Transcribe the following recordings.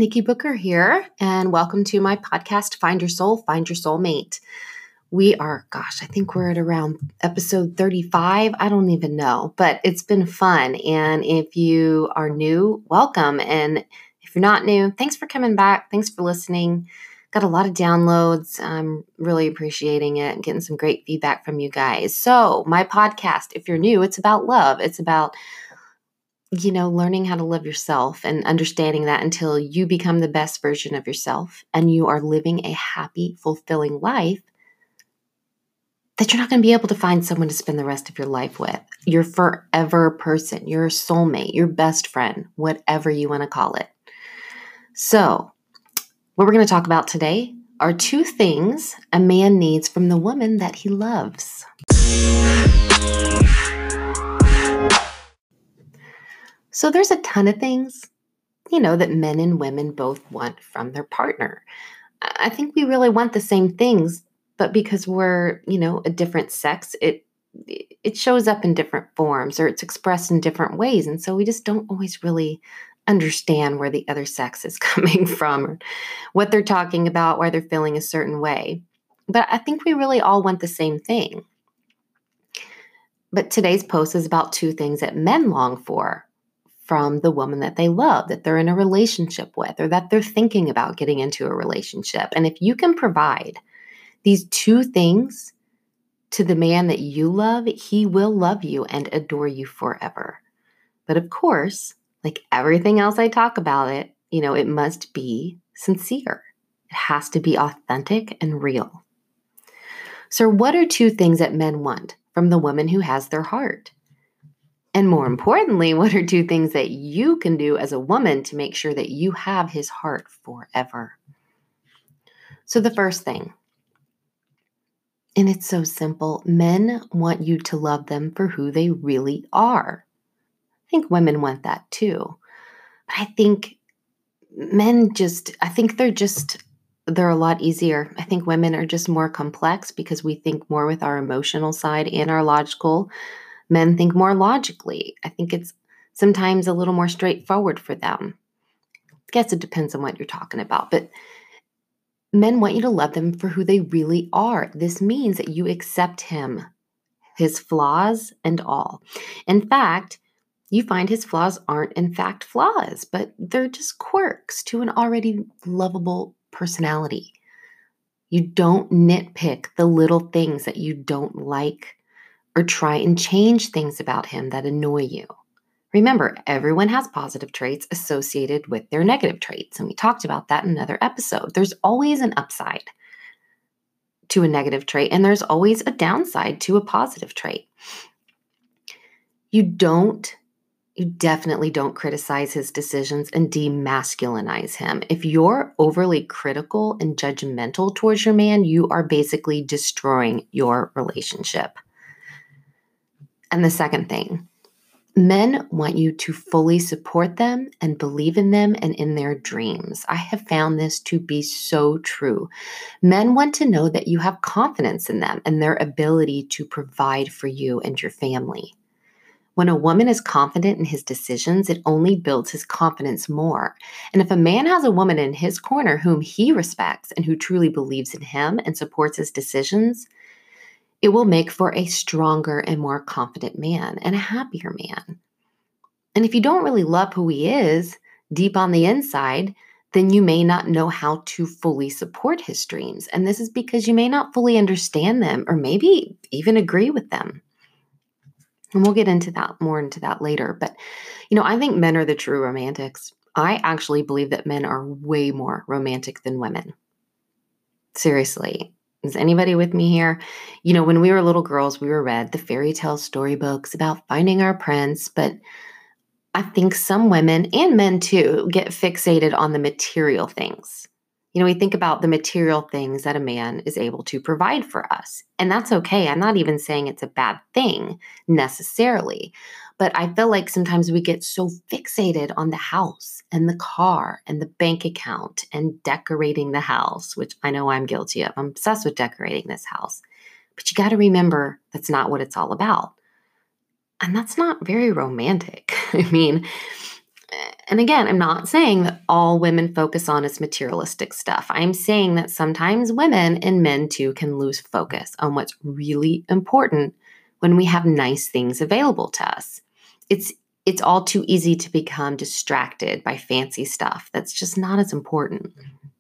Nikki Booker here, and welcome to my podcast, Find Your Soul, Find Your Soulmate. I think we're at around episode 35. I don't even know, but it's been fun. And if you are new, welcome. And if you're not new, thanks for coming back. Thanks for listening. Got a lot of downloads. I'm really appreciating it and getting some great feedback from you guys. So my podcast, if you're new, it's about love. It's about learning how to love yourself and understanding that until you become the best version of yourself and you are living a happy, fulfilling life, that you're not going to be able to find someone to spend the rest of your life with. Your forever person, your soulmate, your best friend, whatever you want to call it. So, what we're going to talk about today are 2 things a man needs from the woman that he loves. So there's a ton of things, that men and women both want from their partner. I think we really want the same things, but because we're, a different sex, it shows up in different forms or it's expressed in different ways. And so we just don't always really understand where the other sex is coming from or what they're talking about, why they're feeling a certain way. But I think we really all want the same thing. But today's post is about 2 things that men long for from the woman that they love, that they're in a relationship with, or that they're thinking about getting into a relationship. And if you can provide these 2 things to the man that you love, he will love you and adore you forever. But of course, like everything else I talk about it must be sincere. It has to be authentic and real. So what are 2 things that men want from the woman who has their heart? And more importantly, what are 2 things that you can do as a woman to make sure that you have his heart forever? So the first thing, and it's so simple, men want you to love them for who they really are. I think women want that too. But I think they're a lot easier. I think women are just more complex because we think more with our emotional side and our logical. Men think more logically. I think it's sometimes a little more straightforward for them. I guess it depends on what you're talking about, but men want you to love them for who they really are. This means that you accept him, his flaws and all. In fact, you find his flaws aren't in fact flaws, but they're just quirks to an already lovable personality. You don't nitpick the little things that you don't like or try and change things about him that annoy you. Remember, everyone has positive traits associated with their negative traits, and we talked about that in another episode. There's always an upside to a negative trait, and there's always a downside to a positive trait. You definitely don't criticize his decisions and demasculinize him. If you're overly critical and judgmental towards your man, you are basically destroying your relationship. And the second thing, men want you to fully support them and believe in them and in their dreams. I have found this to be so true. Men want to know that you have confidence in them and their ability to provide for you and your family. When a woman is confident in his decisions, it only builds his confidence more. And if a man has a woman in his corner whom he respects and who truly believes in him and supports his decisions, it will make for a stronger and more confident man and a happier man. And if you don't really love who he is deep on the inside, then you may not know how to fully support his dreams. And this is because you may not fully understand them or maybe even agree with them. And we'll get into that later. But, I think men are the true romantics. I actually believe that men are way more romantic than women. Seriously. Is anybody with me here? When we were little girls, we were read the fairy tale storybooks about finding our prince, but I think some women and men too get fixated on the material things. We think about the material things that a man is able to provide for us, and that's okay. I'm not even saying it's a bad thing necessarily, but I feel like sometimes we get so fixated on the house and the car and the bank account and decorating the house, which I know I'm guilty of. I'm obsessed with decorating this house. But you got to remember that's not what it's all about. And that's not very romantic. I mean, And again, I'm not saying that all women focus on is materialistic stuff. I'm saying that sometimes women and men too can lose focus on what's really important when we have nice things available to us. It's it's all too easy to become distracted by fancy stuff that's just not as important.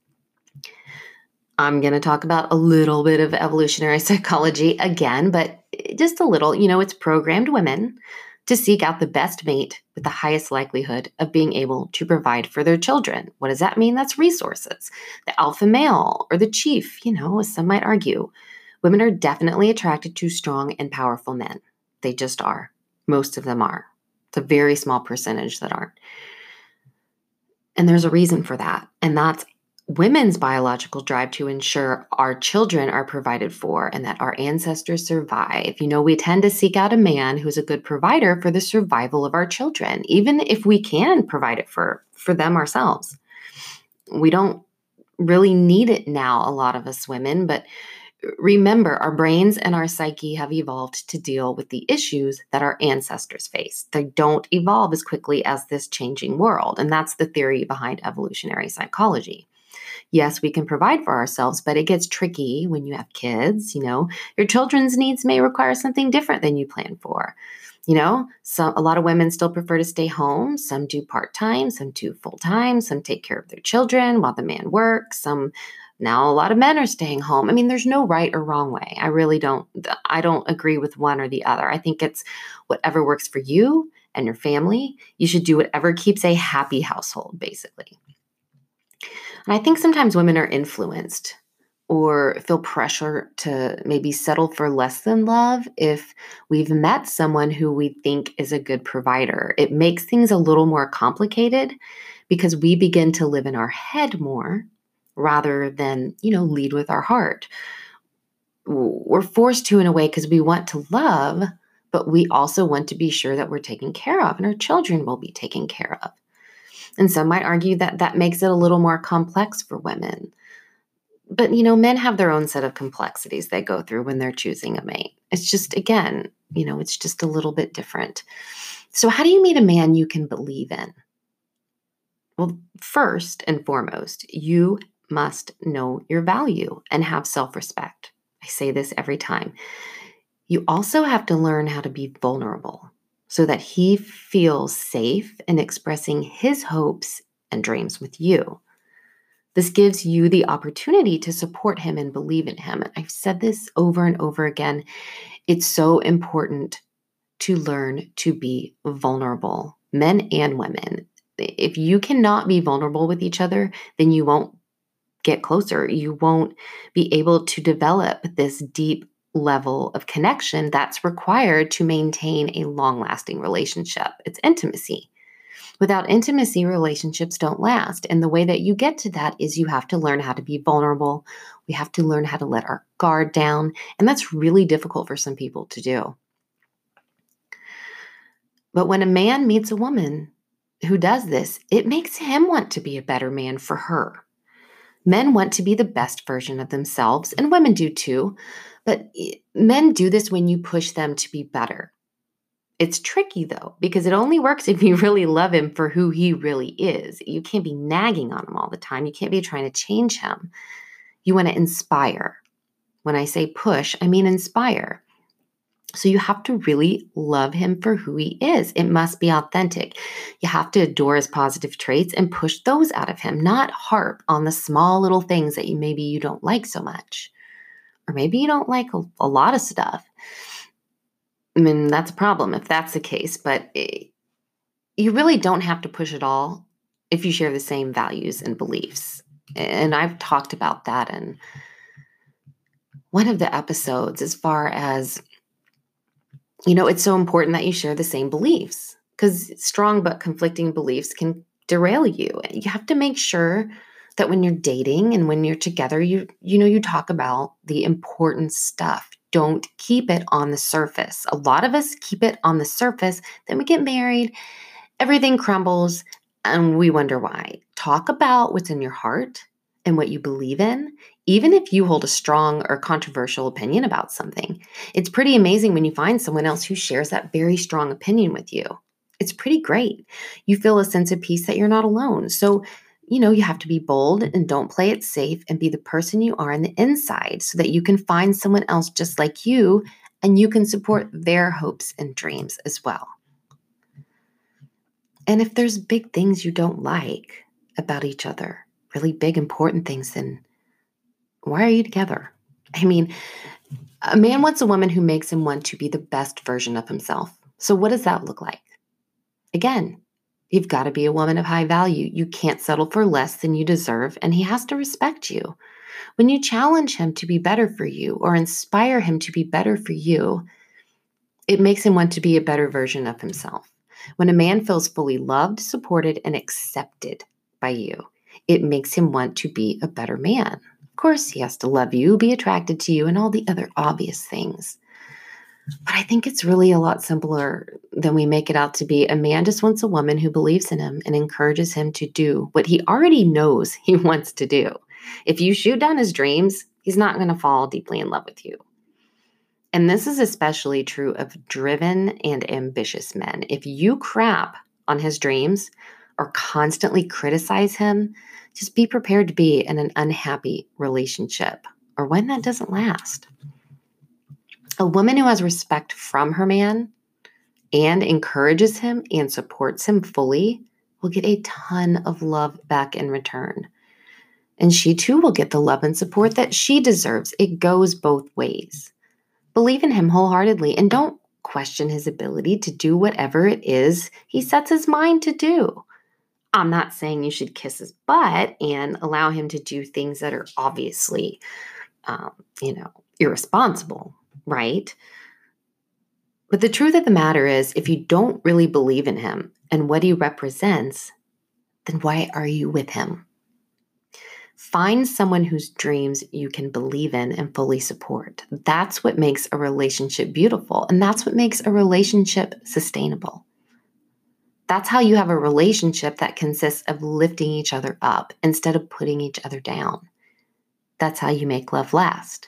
I'm going to talk about a little bit of evolutionary psychology again, but just a little. It's programmed women to seek out the best mate with the highest likelihood of being able to provide for their children. What does that mean? That's resources. The alpha male or the chief, as some might argue. Women are definitely attracted to strong and powerful men. They just are. Most of them are. It's a very small percentage that aren't. And there's a reason for that. And that's women's biological drive to ensure our children are provided for and that our ancestors survive. We tend to seek out a man who's a good provider for the survival of our children, even if we can provide it for them ourselves. We don't really need it now, a lot of us women, but remember, our brains and our psyche have evolved to deal with the issues that our ancestors faced. They don't evolve as quickly as this changing world. And that's the theory behind evolutionary psychology. Yes, we can provide for ourselves, but it gets tricky when you have kids. Your children's needs may require something different than you planned for. A lot of women still prefer to stay home. Some do part-time, some do full-time, some take care of their children while the man works. Now a lot of men are staying home. There's no right or wrong way. I don't agree with one or the other. I think it's whatever works for you and your family. You should do whatever keeps a happy household, basically. And I think sometimes women are influenced or feel pressure to maybe settle for less than love if we've met someone who we think is a good provider. It makes things a little more complicated because we begin to live in our head more rather than, lead with our heart. We're forced to in a way because we want to love, but we also want to be sure that we're taken care of and our children will be taken care of. And some might argue that that makes it a little more complex for women. But, men have their own set of complexities they go through when they're choosing a mate. It's just, again, it's just a little bit different. So how do you meet a man you can believe in? Well, first and foremost, you must know your value and have self-respect. I say this every time. You also have to learn how to be vulnerable so that he feels safe in expressing his hopes and dreams with you. This gives you the opportunity to support him and believe in him. And I've said this over and over again. It's so important to learn to be vulnerable, men and women. If you cannot be vulnerable with each other, then you won't get closer. You won't be able to develop this deep level of connection that's required to maintain a long-lasting relationship. It's intimacy. Without intimacy, relationships don't last. And the way that you get to that is you have to learn how to be vulnerable. We have to learn how to let our guard down. And that's really difficult for some people to do. But when a man meets a woman who does this, it makes him want to be a better man for her. Men want to be the best version of themselves, and women do too. But men do this when you push them to be better. It's tricky, though, because it only works if you really love him for who he really is. You can't be nagging on him all the time. You can't be trying to change him. You want to inspire. When I say push, I mean inspire. So you have to really love him for who he is. It must be authentic. You have to adore his positive traits and push those out of him, not harp on the small little things that maybe you don't like so much. Or maybe you don't like a lot of stuff. That's a problem if that's the case, but you really don't have to push it all if you share the same values and beliefs. And I've talked about that in one of the episodes as far as, it's so important that you share the same beliefs because strong but conflicting beliefs can derail you. You have to make sure that when you're dating and when you're together, you talk about the important stuff. Don't keep it on the surface. A lot of us keep it on the surface. Then we get married, everything crumbles, and we wonder why. Talk about what's in your heart and what you believe in, even if you hold a strong or controversial opinion about something. It's pretty amazing when you find someone else who shares that very strong opinion with you. It's pretty great. You feel a sense of peace that you're not alone. So, you have to be bold and don't play it safe and be the person you are on the inside so that you can find someone else just like you and you can support their hopes and dreams as well. And if there's big things you don't like about each other, really big, important things, then why are you together? I mean, a man wants a woman who makes him want to be the best version of himself. So, what does that look like? Again, you've got to be a woman of high value. You can't settle for less than you deserve, and he has to respect you. When you challenge him to be better for you or inspire him to be better for you, it makes him want to be a better version of himself. When a man feels fully loved, supported, and accepted by you, it makes him want to be a better man. Of course, he has to love you, be attracted to you, and all the other obvious things. But I think it's really a lot simpler than we make it out to be. A man just wants a woman who believes in him and encourages him to do what he already knows he wants to do. If you shoot down his dreams, he's not going to fall deeply in love with you. And this is especially true of driven and ambitious men. If you crap on his dreams or constantly criticize him, just be prepared to be in an unhappy relationship or one that doesn't last. A woman who has respect from her man and encourages him and supports him fully will get a ton of love back in return. And she too will get the love and support that she deserves. It goes both ways. Believe in him wholeheartedly and don't question his ability to do whatever it is he sets his mind to do. I'm not saying you should kiss his butt and allow him to do things that are obviously, irresponsible, right? But the truth of the matter is, if you don't really believe in him and what he represents, then why are you with him? Find someone whose dreams you can believe in and fully support. That's what makes a relationship beautiful, and that's what makes a relationship sustainable. That's how you have a relationship that consists of lifting each other up instead of putting each other down. That's how you make love last.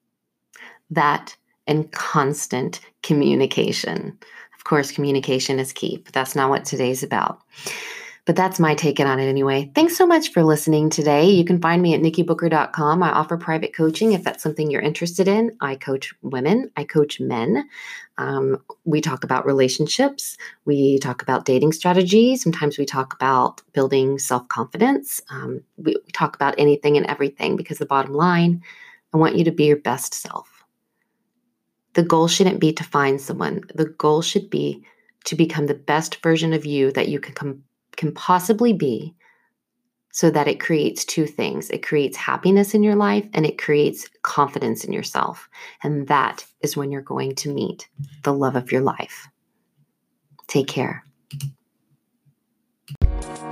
That and constant communication. Of course, communication is key, but that's not what today's about. But that's my take on it anyway. Thanks so much for listening today. You can find me at nikkibooker.com. I offer private coaching if that's something you're interested in. I coach women. I coach men. We talk about relationships. We talk about dating strategies. Sometimes we talk about building self-confidence. We talk about anything and everything because the bottom line, I want you to be your best self. The goal shouldn't be to find someone. The goal should be to become the best version of you that you can possibly be, so that it creates two things. It creates happiness in your life and it creates confidence in yourself. And that is when you're going to meet the love of your life. Take care.